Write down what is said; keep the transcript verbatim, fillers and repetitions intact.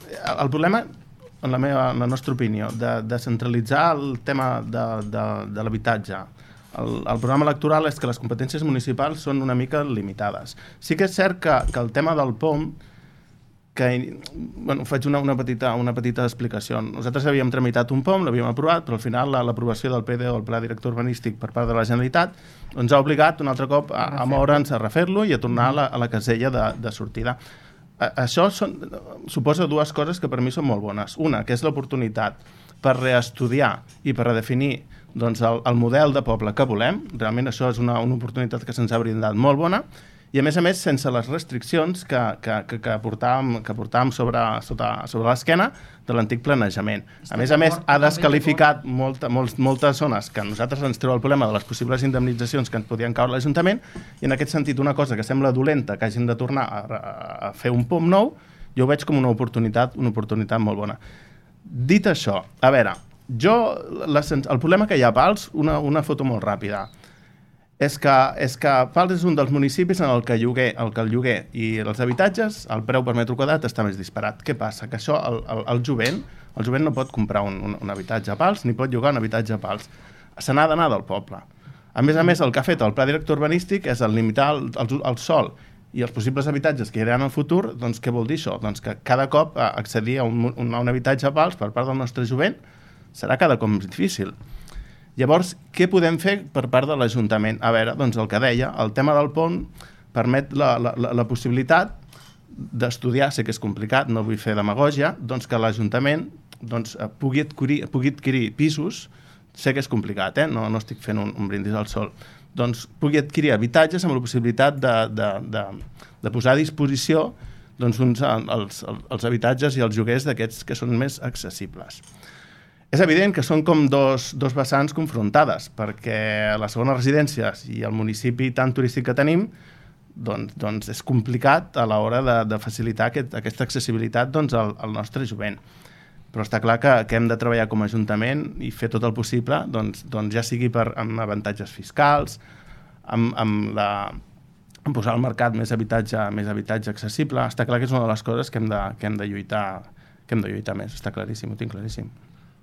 el problema, en la, meva, en la nostra opinió, de, de centralitzar el tema de, de, de l'habitatge, el, el programa electoral és que les competències municipals són una mica limitades. Sí que és cert que, que el tema del P O M, que bueno, faig una, una, petita, una petita explicació. Nosaltres havíem tramitat un P O M, l'havíem aprovat, però al final l'aprovació del P D O, el Pla Director Urbanístic, per part de la Generalitat, ens ha obligat un altre cop a, a moure'ns, a refer-lo i a tornar a la, a la casella de, de sortida. A, això són, suposa dues coses que per mi són molt bones. Una, que és l'oportunitat per reestudiar i per redefinir doncs, el, el model de poble que volem. Realment això és una, una oportunitat que se'ns ha brindat molt bona. I a més a més sense les restriccions que, que, que, que portàvem, que portàvem sobre, sobre, sobre l'esquena de l'antic planejament. A més a més ha descalificat molta, molt, moltes zones que a nosaltres ens treu el problema de les possibles indemnitzacions que ens podien caure a l'Ajuntament, i en aquest sentit una cosa que sembla dolenta que hagin de tornar a, a fer un P O M nou, jo ho veig com una oportunitat, una oportunitat molt bona. Dit això, a veure, jo, la, el problema que hi ha a Pals, una, una foto molt ràpida, és que, és que Pals és un dels municipis en el que, lloguer, el que el lloguer i els habitatges, el preu per metre quadrat està més disparat. Què passa? Que això, el, el, el jovent, el jovent no pot comprar un, un, un habitatge a Pals, ni pot llogar un habitatge a Pals. Se n'ha d'anar del poble. A més a més, el que ha fet el Pla Director Urbanístic és el limitar el, el, el sòl i els possibles habitatges que hi haurà en el futur. Doncs què vol dir això? Doncs que cada cop accedir a un, a un habitatge a Pals per part del nostre jovent serà cada cop més difícil. Llavors, què podem fer per part de l'Ajuntament? A veure, doncs el que deia, el tema del pont permet la, la, la possibilitat d'estudiar, sé que és complicat, no vull fer demagògia, doncs que l'Ajuntament doncs, pugui, adquirir, pugui adquirir pisos, sé que és complicat, eh? no, no estic fent un, un brindis al sol, doncs pugui adquirir habitatges amb la possibilitat de, de, de, de posar a disposició doncs, uns, els, els habitatges i els lloguers d'aquests que són més accessibles. És evident que són com dos, dos vessants confrontades, perquè les segones residències i el municipi tan turístic que tenim doncs, doncs és complicat a l'hora de, de facilitar aquest, aquesta accessibilitat doncs, al, al nostre jovent. Però està clar que, que hem de treballar com a Ajuntament i fer tot el possible, doncs, doncs ja sigui per, amb avantatges fiscals, amb, amb, la, amb posar al mercat més habitatge, més habitatge accessible. Està clar que és una de les coses que hem de, que hem de lluitar, que hem de lluitar més, està claríssim, ho tinc claríssim.